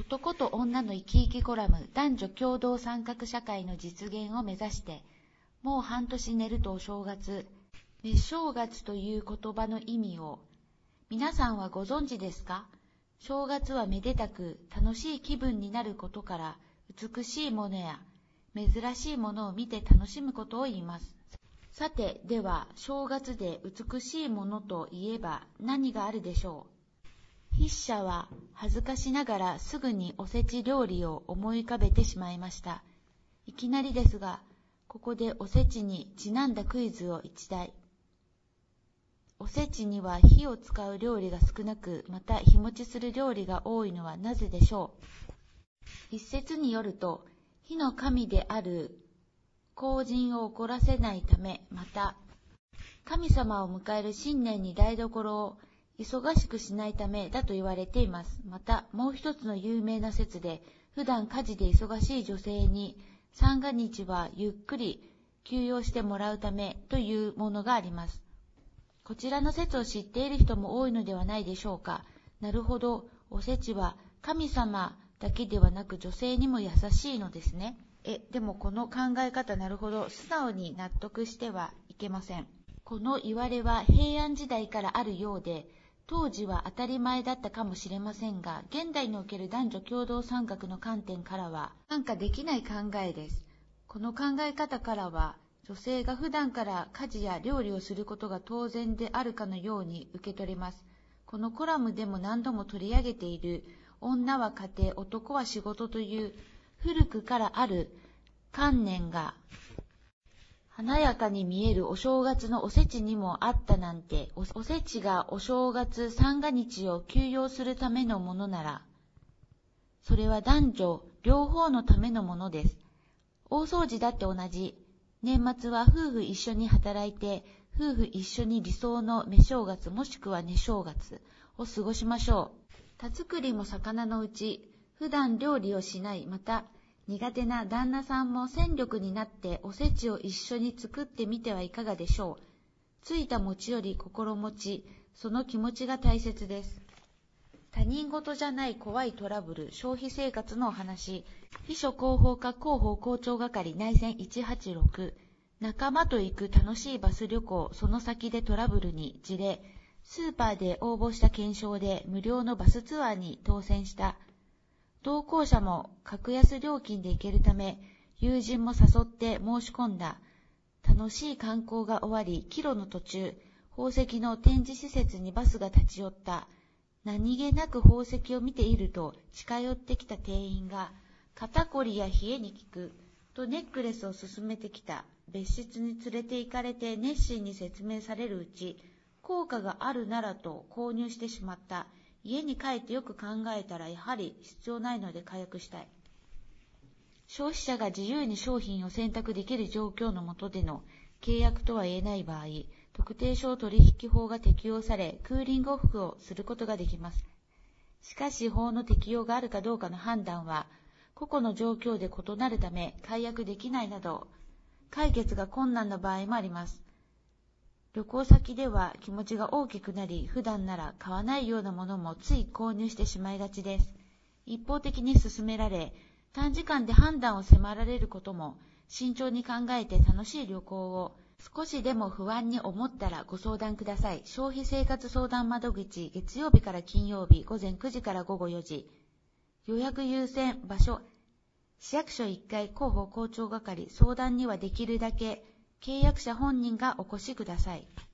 男と女の生き生きコラム、男女共同参画社会の実現を目指して、もう半年寝るとお正月、滅正月という言葉の意味を、皆さんはご存知ですか？正月はめでたく楽しい気分になることから、美しいものや珍しいものを見て楽しむことを言います。さて、では、正月で美しいものといえば何があるでしょう？筆者は恥ずかしながらすぐにおせち料理を思い浮かべてしまいました。いきなりですが、ここでおせちにちなんだクイズを一題。おせちには火を使う料理が少なく、また日持ちする料理が多いのはなぜでしょう？一説によると、火の神である荒神を怒らせないため、また神様を迎える新年に台所を忙しくしないためだと言われています。またもう一つの有名な説で、普段家事で忙しい女性に三が日はゆっくり休養してもらうためというものがあります。こちらの説を知っている人も多いのではないでしょうか。なるほど、おせちは神様だけではなく女性にも優しいのですね。でもこの考え方、なるほど、素直に納得してはいけません。この言われは平安時代からあるようで、当時は当たり前だったかもしれませんが、現代における男女共同参画の観点からは看過できない考えです。この考え方からは、女性が普段から家事や料理をすることが当然であるかのように受け取れます。このコラムでも何度も取り上げている、女は家庭、男は仕事という古くからある観念が華やかに見えるお正月のおせちにもあったなんて、おせちがお正月三が日を休養するためのものなら、それは男女両方のためのものです。大掃除だって同じ。年末は夫婦一緒に働いて、夫婦一緒に理想の目正月もしくは寝正月を過ごしましょう。田作りも魚のうち、普段料理をしない、また苦手な旦那さんも戦力になっておせちを一緒に作ってみてはいかがでしょう。ついた餅より心持ち、その気持ちが大切です。他人事じゃない怖いトラブル、消費生活のお話。秘書広報課広報校長係内線186。仲間と行く楽しいバス旅行、その先でトラブルに事例。スーパーで応募した検証で無料のバスツアーに当選した。同行者も格安料金で行けるため、友人も誘って申し込んだ。楽しい観光が終わり、帰路の途中、宝石の展示施設にバスが立ち寄った。何気なく宝石を見ていると、近寄ってきた店員が、肩こりや冷えに効くとネックレスを勧めてきた。別室に連れて行かれて熱心に説明されるうち、効果があるならと購入してしまった。家に帰ってよく考えたらやはり必要ないので解約したい。消費者が自由に商品を選択できる状況の下での契約とは言えない場合、特定商取引法が適用され、クーリングオフをすることができます。しかし法の適用があるかどうかの判断は、個々の状況で異なるため解約できないなど、解決が困難な場合もあります。旅行先では気持ちが大きくなり、普段なら買わないようなものもつい購入してしまいがちです。一方的に勧められ、短時間で判断を迫られることも、慎重に考えて楽しい旅行を少しでも不安に思ったらご相談ください。消費生活相談窓口、月曜日から金曜日、午前9時から午後4時。予約優先、場所、市役所1階広報校長係。相談にはできるだけ契約者本人がお越しください。